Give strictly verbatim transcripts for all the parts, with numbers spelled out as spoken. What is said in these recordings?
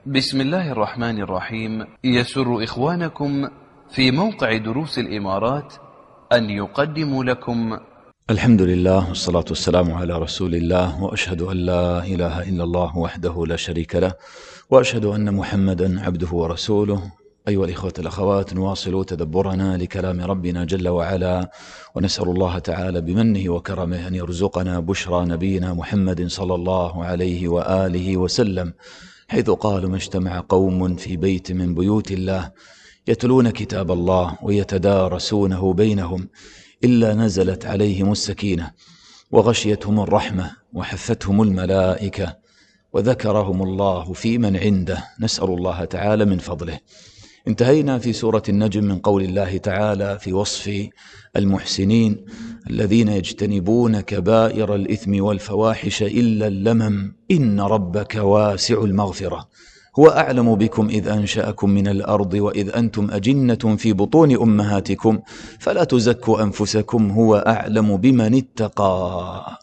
بسم الله الرحمن الرحيم. يسر إخوانكم في موقع دروس الإمارات أن يقدموا لكم الحمد لله والصلاة والسلام على رسول الله، وأشهد أن لا إله إلا الله وحده لا شريك له، وأشهد أن محمدا عبده ورسوله. أيها الإخوة الأخوات، نواصل تدبرنا لكلام ربنا جل وعلا، ونسأل الله تعالى بمنه وكرمه أن يرزقنا بشرى نبينا محمد صلى الله عليه وآله وسلم، حيث قال: ما اجتمع قوم في بيت من بيوت الله يتلون كتاب الله ويتدارسونه بينهم إلا نزلت عليهم السكينة وغشيتهم الرحمة وحفتهم الملائكة وذكرهم الله في من عنده. نسأل الله تعالى من فضله. انتهينا في سورة النجم من قول الله تعالى في وصف المحسنين: الذين يجتنبون كبائر الإثم والفواحش إلا اللمم إن ربك واسع المغفرة هو أعلم بكم إذ أنشأكم من الأرض وإذ أنتم أجنة في بطون أمهاتكم فلا تزكوا أنفسكم هو أعلم بمن اتقى.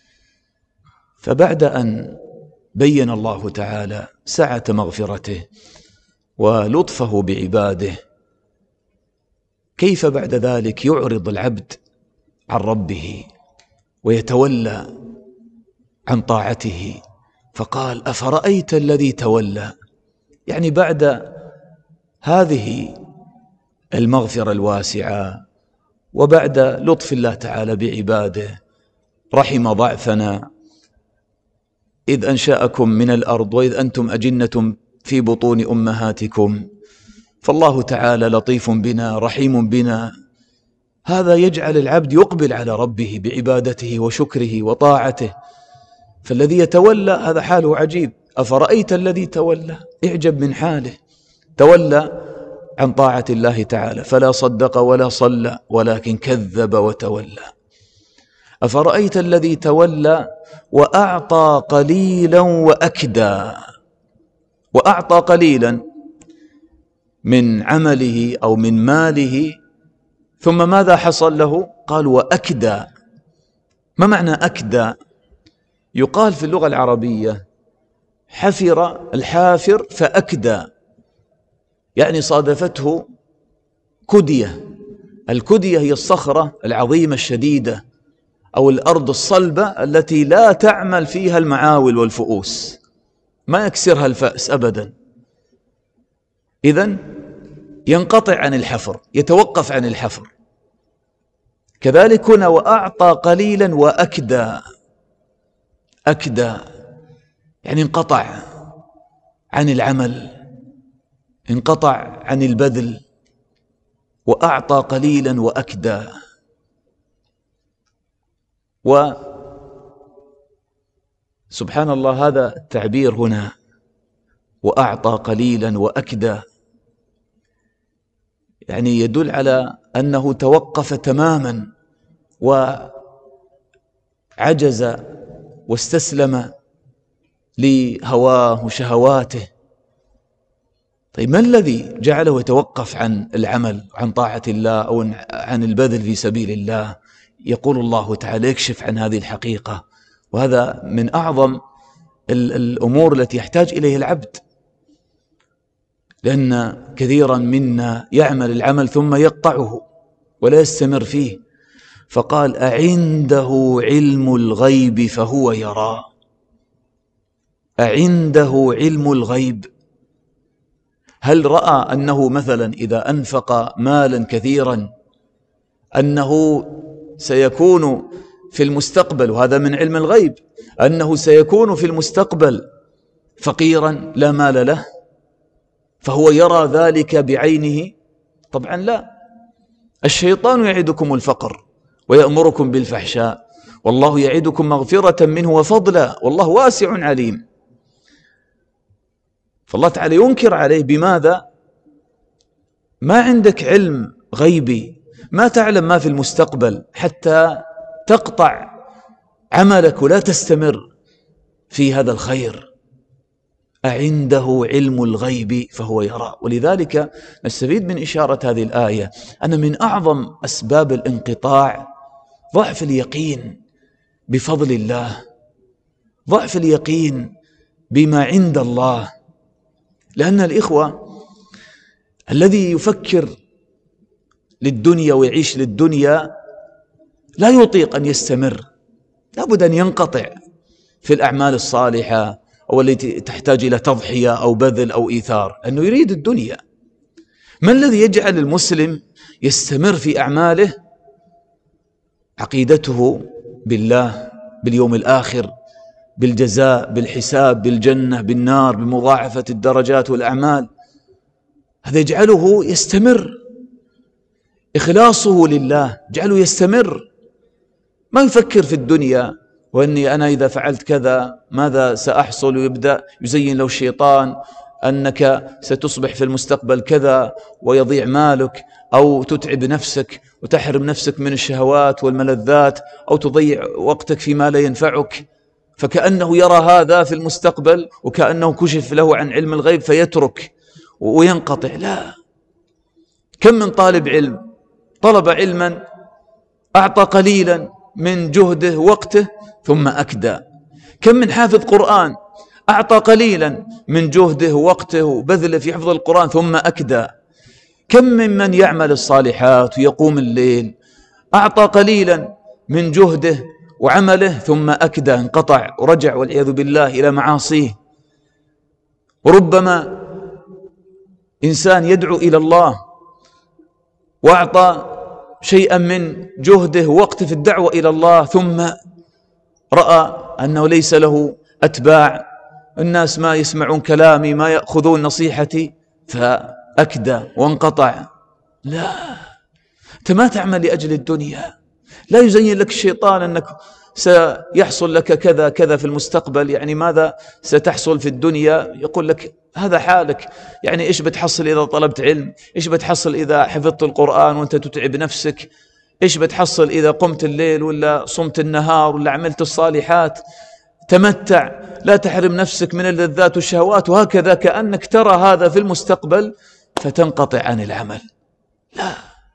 فبعد أن بين الله تعالى سعة مغفرته ولطفه بعباده، كيف بعد ذلك يعرض العبد عن ربه ويتولى عن طاعته؟ فقال: أفرأيت الذي تولى. يعني بعد هذه المغفرة الواسعة وبعد لطف الله تعالى بعباده، رحم ضعفنا إذ أنشأكم من الأرض وإذ أنتم أجنة في بطون أمهاتكم، فالله تعالى لطيف بنا رحيم بنا. هذا يجعل العبد يقبل على ربه بعبادته وشكره وطاعته. فالذي يتولى هذا حاله عجيب. أفرأيت الذي تولى، اعجب من حاله، تولى عن طاعة الله تعالى، فلا صدق ولا صلى ولكن كذب وتولى. أفرأيت الذي تولى وأعطى قليلا وأكدى. وأعطى قليلا من عمله أو من ماله، ثم ماذا حصل له؟ قال: وأكدى. ما معنى أكدى؟ يقال في اللغة العربية: حفر الحافر فأكدى، يعني صادفته كدية. الكدية هي الصخرة العظيمة الشديدة أو الأرض الصلبة التي لا تعمل فيها المعاول والفؤوس، ما يكسرها الفأس أبدا. إذن ينقطع عن الحفر، يتوقف عن الحفر. كذلك هنا: وأعطى قليلا وأكدى. أكدى يعني انقطع عن العمل، انقطع عن البذل. وأعطى قليلا وأكدى. وسبحان الله، هذا التعبير هنا: وأعطى قليلا وأكدى، يعني يدل على أنه توقف تماما وعجز واستسلم لهواه وشهواته. طيب، ما الذي جعله يتوقف عن العمل عن طاعة الله أو عن البذل في سبيل الله؟ يقول الله تعالى يكشف عن هذه الحقيقة، وهذا من أعظم الأمور التي يحتاج إليه العبد، لأن كثيرا منا يعمل العمل ثم يقطعه ولا يستمر فيه. فقال: أعنده علم الغيب فهو يرى. أعنده علم الغيب. هل رأى أنه مثلا إذا أنفق مالا كثيرا أنه سيكون في المستقبل، وهذا من علم الغيب، أنه سيكون في المستقبل فقيرا لا مال له فهو يرى ذلك بعينه؟ طبعا لا. الشيطان يعدكم الفقر ويأمركم بالفحشاء، والله يعدكم مغفرة منه وفضلا والله واسع عليم. فالله تعالى ينكر عليه بماذا؟ ما عندك علم غيبي، ما تعلم ما في المستقبل حتى تقطع عملك ولا تستمر في هذا الخير. أعنده علم الغيب فهو يرى. ولذلك نستفيد من إشارة هذه الآية أن من أعظم أسباب الانقطاع ضعف اليقين بفضل الله، ضعف اليقين بما عند الله. لأن الإخوة الذي يفكر للدنيا ويعيش للدنيا لا يطيق أن يستمر، لابد أن ينقطع في الأعمال الصالحة أو التي تحتاج إلى تضحية أو بذل أو إيثار، أنه يريد الدنيا. ما الذي يجعل المسلم يستمر في أعماله؟ عقيدته بالله، باليوم الآخر، بالجزاء، بالحساب، بالجنة، بالنار، بمضاعفة الدرجات والأعمال. هذا يجعله يستمر، إخلاصه لله يجعله يستمر، ما يفكر في الدنيا وأني أنا إذا فعلت كذا ماذا سأحصل، ويبدأ يزين له الشيطان أنك ستصبح في المستقبل كذا ويضيع مالك، أو تتعب نفسك وتحرم نفسك من الشهوات والملذات، أو تضيع وقتك فيما لا ينفعك، فكأنه يرى هذا في المستقبل وكأنه كشف له عن علم الغيب فيترك وينقطع. لا، كم من طالب علم طلب علما أعطى قليلا من جهده ووقته ثم أكدى، كم من حافظ قرآن أعطى قليلا من جهده ووقته وبذله في حفظ القرآن ثم أكدى، كم من من يعمل الصالحات ويقوم الليل أعطى قليلا من جهده وعمله ثم أكدى، انقطع ورجع والعياذ بالله إلى معاصيه. وربما إنسان يدعو إلى الله وأعطى شيئا من جهده ووقته في الدعوة إلى الله ثم رأى أنه ليس له أتباع، الناس ما يسمعون كلامي، ما يأخذون نصيحتي، فأكدى وانقطع. لا، أنت ما تعمل لأجل الدنيا، لا يزين لك الشيطان أنك سيحصل لك كذا كذا في المستقبل، يعني ماذا ستحصل في الدنيا، يقول لك هذا حالك، يعني إيش بتحصل إذا طلبت علم، إيش بتحصل إذا حفظت القرآن وأنت تتعب نفسك، إيش بتحصل إذا قمت الليل ولا صمت النهار ولا عملت الصالحات، تمتع لا تحرم نفسك من اللذات والشهوات، وهكذا كأنك ترى هذا في المستقبل فتنقطع عن العمل. لا،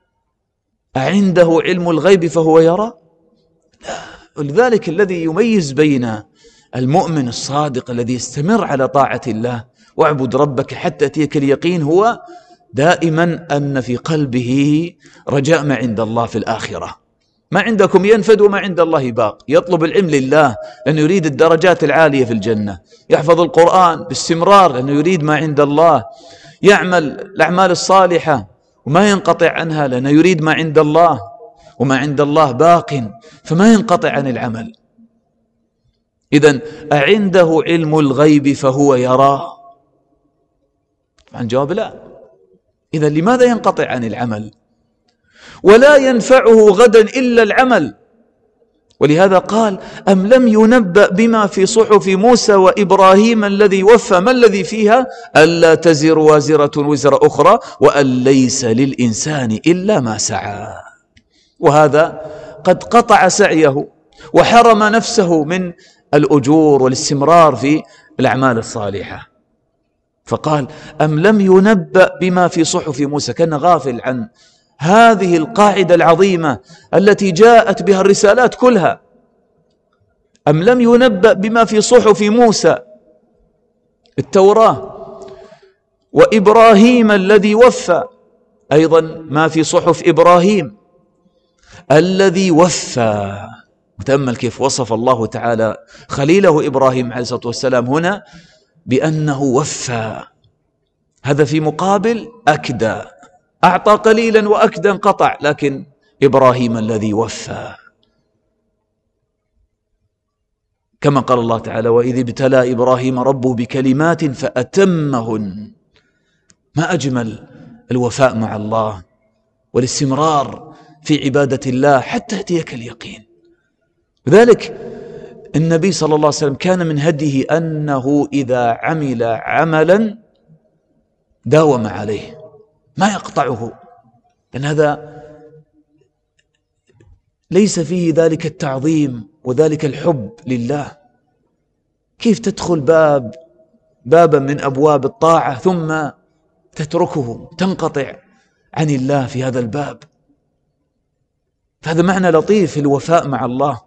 أعنده علم الغيب فهو يرى؟ لا. ولذلك الذي يميز بين المؤمن الصادق الذي يستمر على طاعة الله واعبد ربك حتى يأتيك اليقين هو دائما أن في قلبه رجاء ما عند الله في الآخرة. ما عندكم ينفد وما عند الله باق، يطلب العلم لله لأنه يريد الدرجات العالية في الجنة، يحفظ القرآن باستمرار لأنه يريد ما عند الله، يعمل الأعمال الصالحة وما ينقطع عنها لأنه يريد ما عند الله، وما عند الله باق فما ينقطع عن العمل. إذن أعنده علم الغيب فهو يرى؟ طبعا جواب لا. إذن لماذا ينقطع عن العمل؟ ولا ينفعه غدا إلا العمل. ولهذا قال أم لم ينبأ بما في صحف موسى وإبراهيم الذي وفى، ما الذي فيها؟ ألا تزر وازرة وزر أخرى وأن ليس للإنسان إلا ما سعى. وهذا قد قطع سعيه وحرم نفسه من الأجور والاستمرار في الأعمال الصالحة، فقال أم لم ينبأ بما في صحف موسى، كان غافل عن هذه القاعدة العظيمة التي جاءت بها الرسالات كلها. أم لم ينبأ بما في صحف موسى التوراة وإبراهيم الذي وفى، أيضا ما في صحف إبراهيم الذي وفى. وتأمل كيف وصف الله تعالى خليله إبراهيم عليه الصلاة والسلام هنا بأنه وفى، هذا في مقابل أكدى، أعطى قليلا وأكدى انقطع، لكن إبراهيم الذي وفى. كما قال الله تعالى وإذ ابتلى إبراهيم ربه بكلمات فأتمهن. ما أجمل الوفاء مع الله والاستمرار في عبادة الله حتى يأتيك اليقين. لذلك النبي صلى الله عليه وسلم كان من هديه أنه إذا عمل عملا داوم عليه ما يقطعه، لأن هذا ليس فيه ذلك التعظيم وذلك الحب لله. كيف تدخل باب بابا من أبواب الطاعة ثم تتركه، تنقطع عن الله في هذا الباب؟ فهذا معنى لطيف في الوفاء مع الله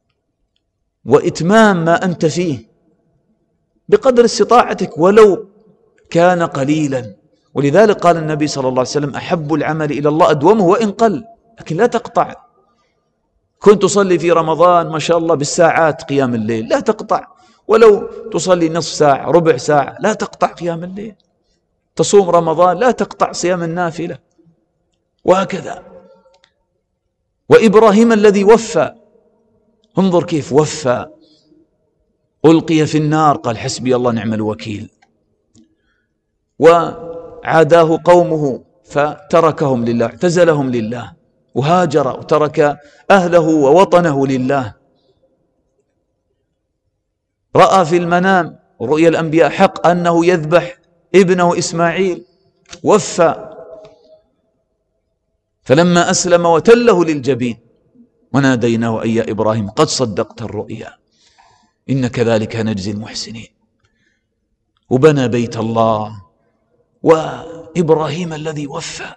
وإتمام ما أنت فيه بقدر استطاعتك، ولو كان قليلا. ولذلك قال النبي صلى الله عليه وسلم أحب العمل إلى الله أدومه وإن قل، لكن لا تقطع. كنت تصلي في رمضان ما شاء الله بالساعات قيام الليل، لا تقطع، ولو تصلي نصف ساعة ربع ساعة لا تقطع قيام الليل. تصوم رمضان لا تقطع صيام النافلة، وهكذا. وإبراهيم الذي وفى، انظر كيف وفى، ألقي في النار قال حسبي الله نعم الوكيل، وعاداه قومه فتركهم لله، اعتزلهم لله، وهاجر وترك أهله ووطنه لله. رأى في المنام، رؤيا الأنبياء حق، أنه يذبح ابنه إسماعيل، وفى، فلما أسلم وتله للجبين وناديناه أي يا إبراهيم قد صدقت الرؤيا إن كذلك نجزي المحسنين. وبنى بيت الله. وإبراهيم الذي وفى،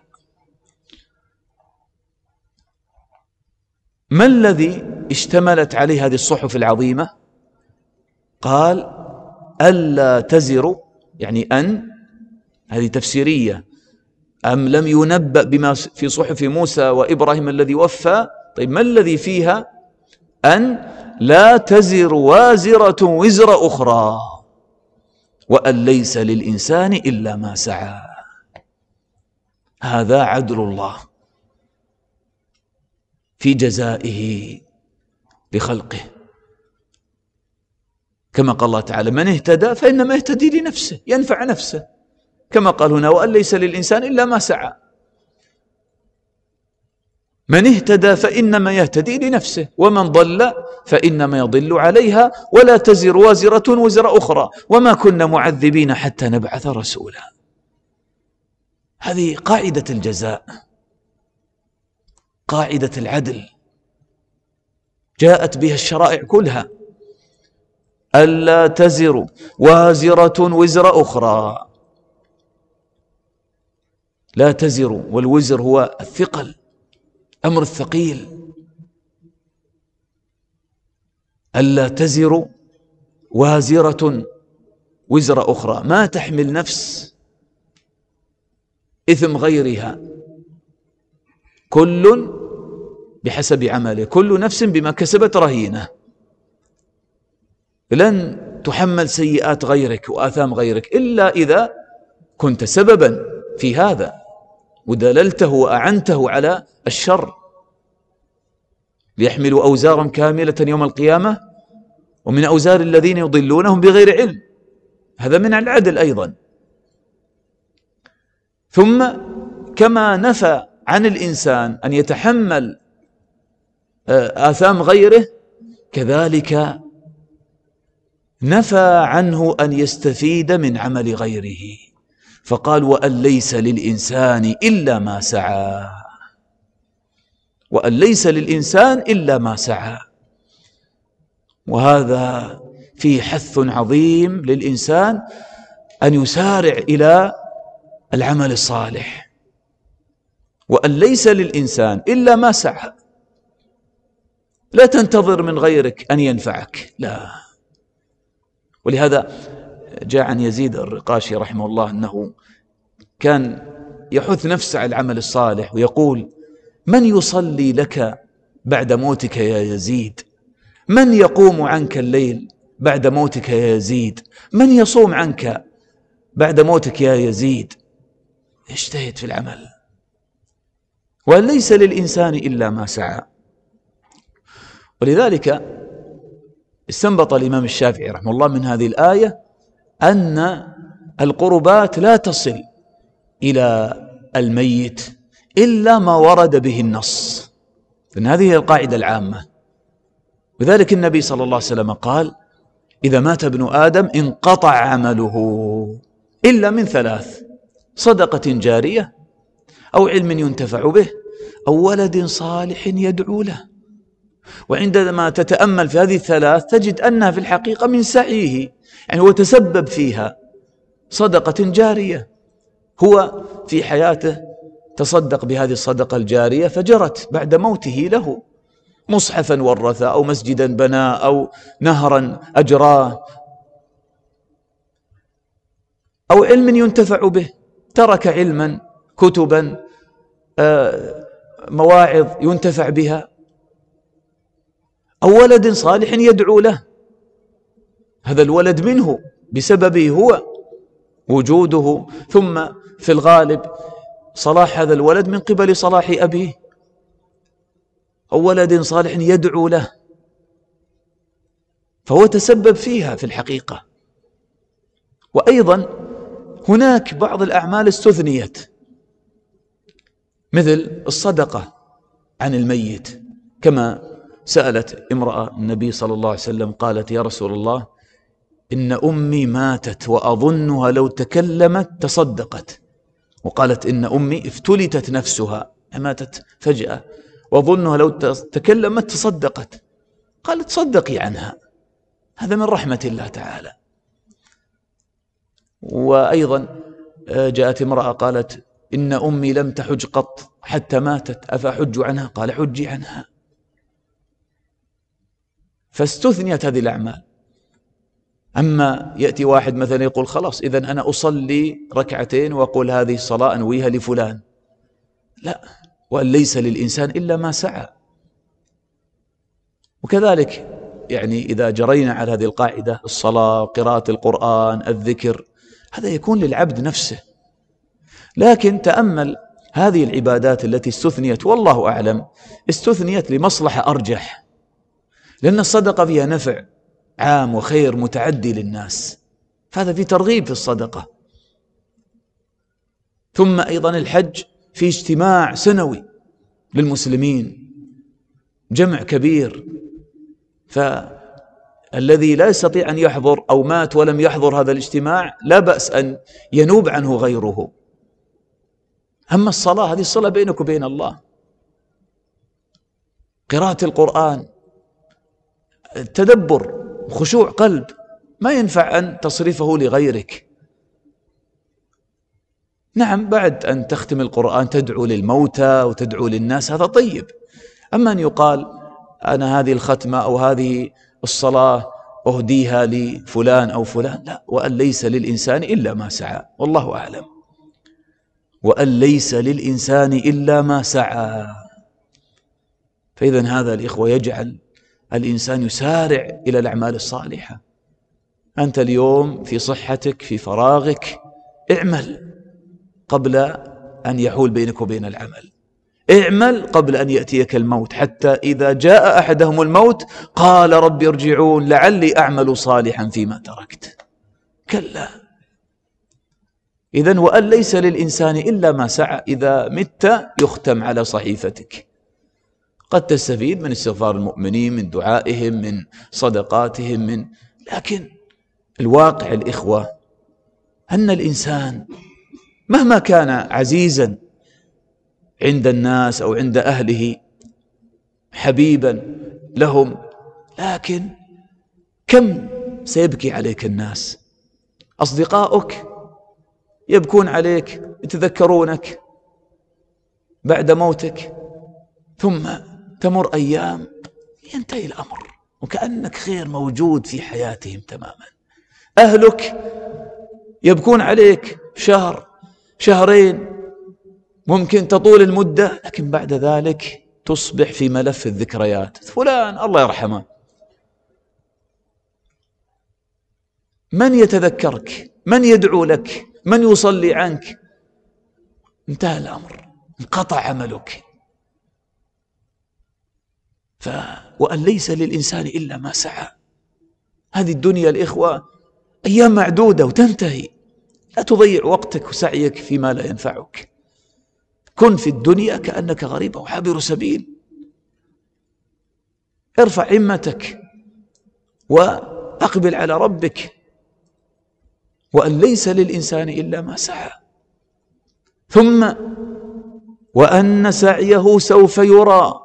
ما الذي اشتملت عليه هذه الصحف العظيمة؟ قال ألا تزر، يعني أن، هذه تفسيرية، أم لم ينبأ بما في صحف موسى وإبراهيم الذي وفى؟ طيب ما الذي فيها؟ أن لا تزر وازرة وزر أخرى، وأن ليس للإنسان إلا ما سعى. هذا عدل الله في جزائه لخلقه، كما قال الله تعالى من اهتدى فإنما يهتدي لنفسه، ينفع نفسه، كما قال هنا وأن ليس للإنسان إلا ما سعى. من اهتدى فإنما يهتدي لنفسه، ومن ضل فإنما يضل عليها، ولا تزر وازرة وزر أخرى، وما كنا معذبين حتى نبعث رسولا. هذه قاعدة الجزاء، قاعدة العدل، جاءت بها الشرائع كلها. ألا تزر وازرة وزر أخرى، لا تزر، والوزر هو الثقل، أمر الثقيل. ألا تزر وازرة وزر أخرى، ما تحمل نفس إثم غيرها، كل بحسب عمله، كل نفس بما كسبت رهينة. لن تحمل سيئات غيرك وآثام غيرك إلا إذا كنت سببا في هذا ودللته وأعنته على الشر. ليحملوا أوزارا كاملة يوم القيامة ومن أوزار الذين يضلونهم بغير علم، هذا من العدل أيضا. ثم كما نفى عن الإنسان أن يتحمل آثام غيره، كذلك نفى عنه أن يستفيد من عمل غيره، فقال وأن ليس للإنسان إلا ما سعى، وأن ليس للإنسان إلا ما سعى. وهذا فيه حث عظيم للإنسان أن يسارع إلى العمل الصالح، وأن ليس للإنسان إلا ما سعى. لا تنتظر من غيرك أن ينفعك، لا. ولهذا جاء عن يزيد الرقاشي رحمه الله أنه كان يحث نفسه على العمل الصالح ويقول من يصلي لك بعد موتك يا يزيد؟ من يقوم عنك الليل بعد موتك يا يزيد؟ من يصوم عنك بعد موتك يا يزيد؟ اجتهد في العمل، وليس للإنسان إلا ما سعى. ولذلك استنبط الإمام الشافعي رحمه الله من هذه الآية أن القربات لا تصل إلى الميت إلا ما ورد به النص، لأن هذه هي القاعدة العامة. وذلك النبي صلى الله عليه وسلم قال إذا مات ابن آدم انقطع عمله إلا من ثلاث: صدقة جارية، أو علم ينتفع به، أو ولد صالح يدعو له. وعندما تتأمل في هذه الثلاث تجد أنها في الحقيقة من سعيه، يعني هو تسبب فيها. صدقة جارية، هو في حياته تصدق بهذه الصدقة الجارية فجرت بعد موته له، مصحفا ورثه، أو مسجدا بناه، أو نهرا أجراه، أو علم ينتفع به، ترك علما كتبا مواعظ ينتفع بها، أو ولد صالح يدعو له، هذا الولد منه بسببه هو وجوده، ثم في الغالب صلاح هذا الولد من قبل صلاح أبيه، أو ولد صالح يدعو له، فهو تسبب فيها في الحقيقة. وأيضا هناك بعض الأعمال استثنيت، مثل الصدقة عن الميت، كما سألت امرأة النبي صلى الله عليه وسلم قالت: يا رسول الله، إن أمي ماتت وأظنها لو تكلمت تصدقت. وقالت: إن أمي افتلتت نفسها، ماتت فجأة، وأظنها لو تكلمت تصدقت. قالت: صدقي عنها. هذا من رحمة الله تعالى. وأيضا جاءت امرأة قالت: إن أمي لم تحج قط حتى ماتت، أفأحج عنها؟ قال: حجي عنها. فاستثنيت هذه الأعمال. أما يأتي واحد مثلا يقول: خلاص إذن أنا أصلي ركعتين وأقول هذه الصلاة أنويها لفلان، لا، وأن ليس للإنسان إلا ما سعى. وكذلك يعني إذا جرينا على هذه القاعدة، الصلاة، قراءة القرآن، الذكر، هذا يكون للعبد نفسه. لكن تأمل هذه العبادات التي استثنيت، والله أعلم استثنيت لمصلحة أرجح، لأن الصدقة فيها نفع عام وخير متعدي للناس، فهذا في ترغيب في الصدقة. ثم أيضا الحج في اجتماع سنوي للمسلمين، جمع كبير، فالذي لا يستطيع أن يحضر أو مات ولم يحضر هذا الاجتماع لا بأس أن ينوب عنه غيره. أما الصلاة، هذه الصلاة بينك وبين الله، قراءة القرآن، التدبر، خشوع قلب، ما ينفع أن تصرفه لغيرك. نعم، بعد أن تختم القرآن تدعو للموتى وتدعو للناس، هذا طيب. أما أن يقال أنا هذه الختمة أو هذه الصلاة أهديها لفلان أو فلان، لا، وأن ليس للإنسان إلا ما سعى، والله أعلم. وأن ليس للإنسان إلا ما سعى. فإذن هذا الإخوة يجعل الإنسان يسارع إلى الأعمال الصالحة. أنت اليوم في صحتك، في فراغك، اعمل قبل أن يحول بينك وبين العمل، اعمل قبل أن يأتيك الموت، حتى إذا جاء أحدهم الموت قال: رب ارجعون لعلي أعمل صالحا فيما تركت. كلا. إذن وأن ليس للإنسان إلا ما سعى، إذا مت يختم على صحيفتك. قد تستفيد من استغفار المؤمنين، من دعائهم، من صدقاتهم، من لكن الواقع الإخوة أن الإنسان مهما كان عزيزا عند الناس أو عند أهله، حبيبا لهم، لكن كم سيبكي عليك الناس؟ أصدقائك يبكون عليك، يتذكرونك بعد موتك، ثم تمر أيام ينتهي الأمر وكأنك غير موجود في حياتهم تماما. أهلك يبكون عليك شهر، شهرين، ممكن تطول المدة، لكن بعد ذلك تصبح في ملف الذكريات. فلان الله يرحمه، من يتذكرك؟ من يدعو لك؟ من يصلي عنك؟ انتهى الأمر، انقطع عملك. ف... وأن ليس للإنسان إلا ما سعى. هذه الدنيا الإخوة أيام معدودة وتنتهي، لا تضيع وقتك وسعيك فيما لا ينفعك. كن في الدنيا كأنك غريب أو عابر سبيل. ارفع همتك وأقبل على ربك. وأن ليس للإنسان إلا ما سعى. ثم وأن سعيه سوف يرى.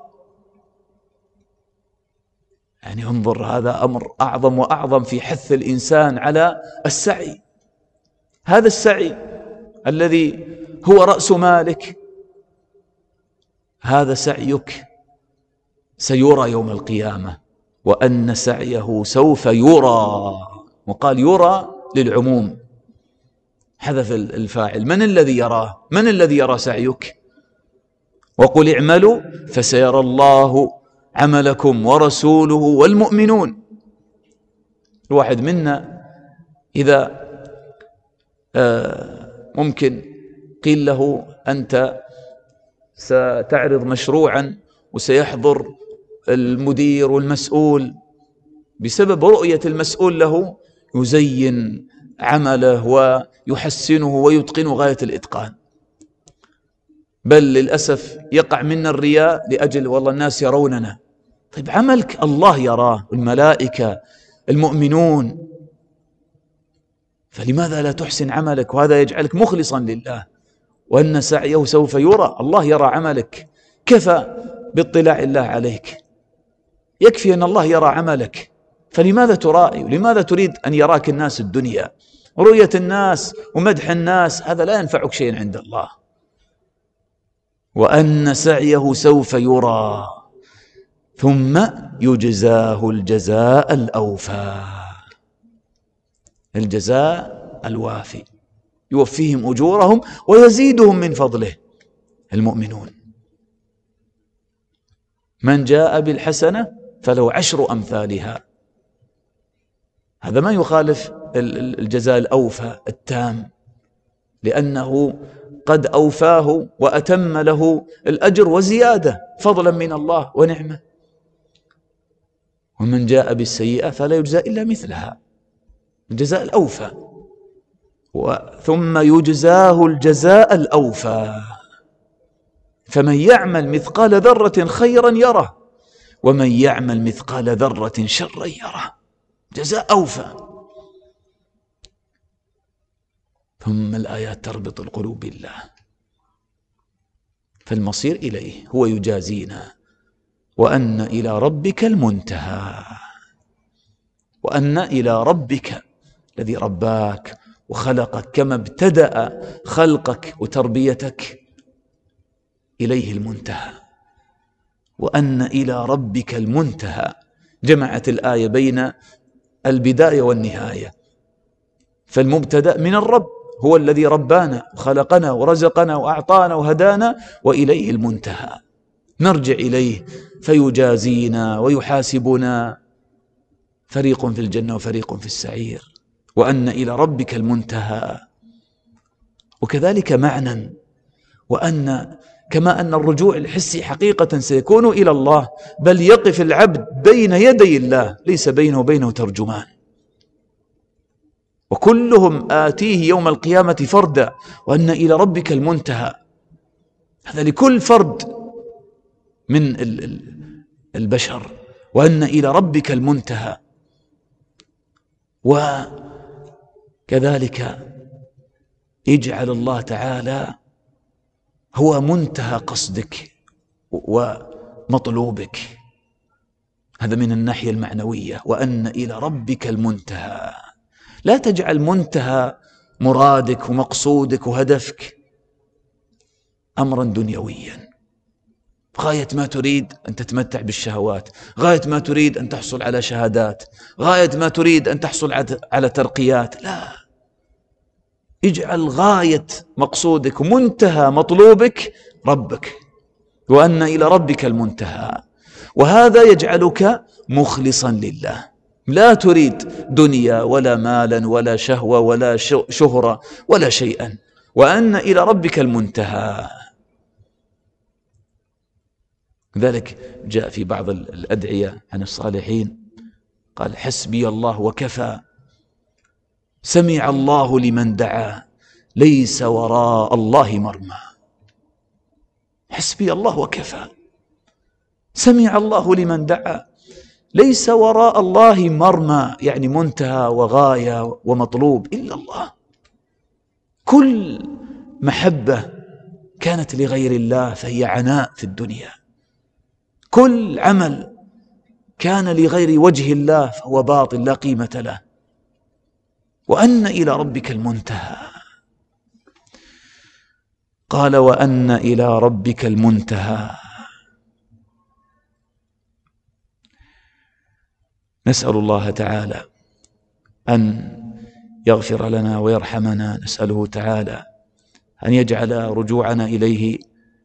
يعني انظر، هذا أمر أعظم وأعظم في حث الإنسان على السعي. هذا السعي الذي هو رأس مالك، هذا سعيك سيرى يوم القيامة. وأن سعيه سوف يرى، وقال يرى للعموم، حذف الفاعل. من الذي يراه؟ من الذي يرى سعيك؟ وقل اعملوا فسيرى الله عملكم ورسوله والمؤمنون. الواحد منا إذا ممكن قيل له أنت ستعرض مشروعا وسيحضر المدير والمسؤول، بسبب رؤية المسؤول له يزين عمله ويحسنه ويتقنه غاية الإتقان، بل للأسف يقع منا الرياء لأجل والله الناس يروننا. طيب عملك الله يراه، الملائكة، المؤمنون، فلماذا لا تحسن عملك؟ وهذا يجعلك مخلصا لله. وأن سعيه سوف يرى، الله يرى عملك، كفى باطلاع الله عليك، يكفي أن الله يرى عملك. فلماذا ترائي؟ لماذا تريد أن يراك الناس الدنيا؟ رؤية الناس ومدح الناس هذا لا ينفعك شيء عند الله. وأن سعيه سوف يرى ثم يجزاه الجزاء الأوفى، الجزاء الوافي، يوفيهم أجورهم ويزيدهم من فضله. المؤمنون من جاء بالحسنة فله عشر أمثالها، هذا ما يخالف الجزاء الأوفى التام، لأنه قد أوفاه وأتم له الأجر وزيادة فضلا من الله ونعمة. ومن جاء بالسيئة فلا يجزى إلا مثلها، الجزاء الأوفى. ثم يجزاه الجزاء الأوفى. فمن يعمل مثقال ذرة خيرا يره، ومن يعمل مثقال ذرة شرا يره، جزاء أوفى. ثم الآيات تربط القلوب بالله، فالمصير إليه، هو يجازينا. وأن إلى ربك المنتهى، وأن إلى ربك الذي رباك وخلقك كما ابتدأ خلقك وتربيتك إليه المنتهى. وأن إلى ربك المنتهى، جمعت الآية بين البداية والنهاية. فالمبتدأ من الرب، هو الذي ربانا وخلقنا ورزقنا وأعطانا وهدانا، وإليه المنتهى، نرجع إليه فيجازينا ويحاسبنا، فريق في الجنة وفريق في السعير. وأن إلى ربك المنتهى. وكذلك معنى، وأن كما أن الرجوع الحسي حقيقة سيكون إلى الله، بل يقف العبد بين يدي الله ليس بينه وبينه ترجمان، وكلهم آتيه يوم القيامة فردا. وأن إلى ربك المنتهى، هذا لكل فرد من البشر. وأن إلى ربك المنتهى. وكذلك يجعل الله تعالى هو منتهى قصدك ومطلوبك، هذا من الناحية المعنوية. وأن إلى ربك المنتهى، لا تجعل منتهى مرادك ومقصودك وهدفك أمرا دنيويا، غاية ما تريد أن تتمتع بالشهوات، غاية ما تريد أن تحصل على شهادات، غاية ما تريد أن تحصل على ترقيات. لا، اجعل غاية مقصودك ومنتهى مطلوبك ربك. وأن إلى ربك المنتهى، وهذا يجعلك مخلصا لله، لا تريد دنيا ولا مالا ولا شهوة ولا شهرة ولا شيئا. وأن إلى ربك المنتهى. ذلك جاء في بعض الأدعية عن الصالحين، قال حسبي الله وكفى، سمع الله لمن دعا، ليس وراء الله مرمى. حسبي الله وكفى، سمع الله لمن دعا، ليس وراء الله مرمى، يعني منتهى وغاية ومطلوب إلا الله. كل محبة كانت لغير الله فهي عناء في الدنيا، كل عمل كان لغير وجه الله فهو باطل لا قيمة له. وأن إلى ربك المنتهى. قال وأن إلى ربك المنتهى. نسأل الله تعالى أن يغفر لنا ويرحمنا. نسأله تعالى أن يجعل رجوعنا إليه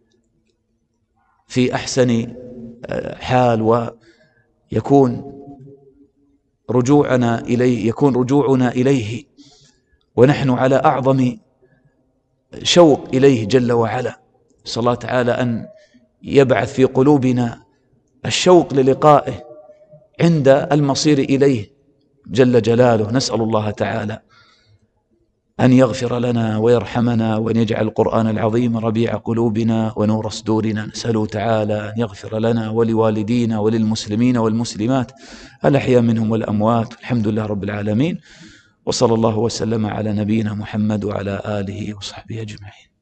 في أحسن حال، ويكون رجوعنا إليه يكون رجوعنا إليه ونحن على أعظم شوق إليه جل وعلا. نسأل الله تعالى أن يبعث في قلوبنا الشوق للقائه عند المصير إليه جل جلاله. نسأل الله تعالى أن يغفر لنا ويرحمنا، وأن يجعل القرآن العظيم ربيع قلوبنا ونور صدورنا. نسأله تعالى أن يغفر لنا ولوالدينا وللمسلمين والمسلمات الأحياء منهم والأموات. الحمد لله رب العالمين، وصلى الله وسلم على نبينا محمد وعلى آله وصحبه أجمعين.